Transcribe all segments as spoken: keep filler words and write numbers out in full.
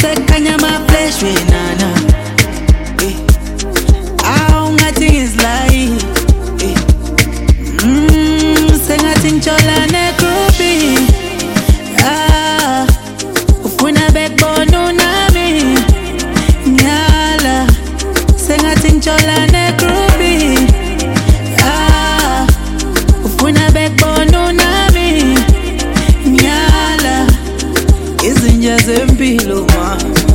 sekanya ma flesh we nana. Eh. Ah, ungathi ngizlayi. Eh. Mm, sengathi ngijola ne groupie. Ah, ufuna backbone unami. Nyala, sengathi ngijola ne groupie. Ah, ufuna backbone unami. Nyala, izinja zempilo ma.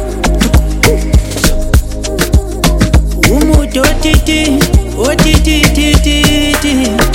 Umuntu otiti, otiti titi titi.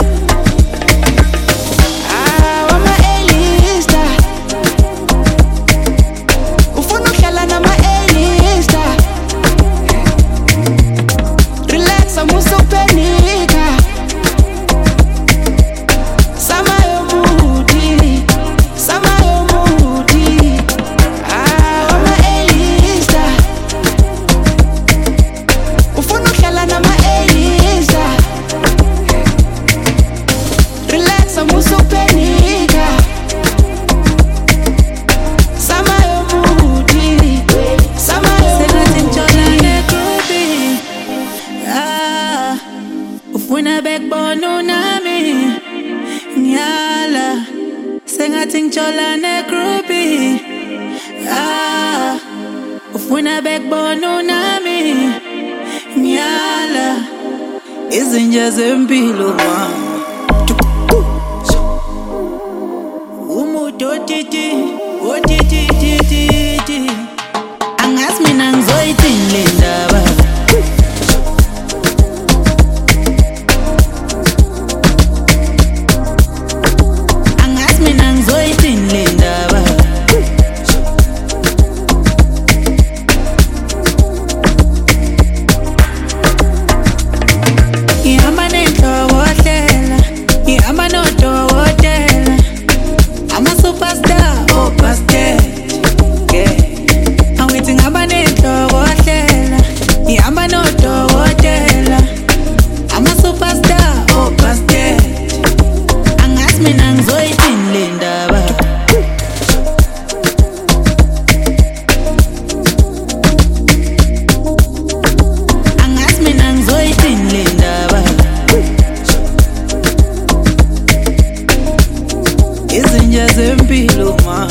Ufuna backbone unami. Nyala, sengathi ngijola ne groupie. Ah, ufuna backbone unami. Nyala, izinja zempilo ma. Umuntu otiti, otiti titi titi. Angazi mina ngizoyithini le ndaba. Izinja zempilo ma.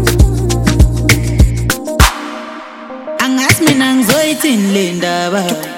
Angazi mina ngizoyithini le ndaba.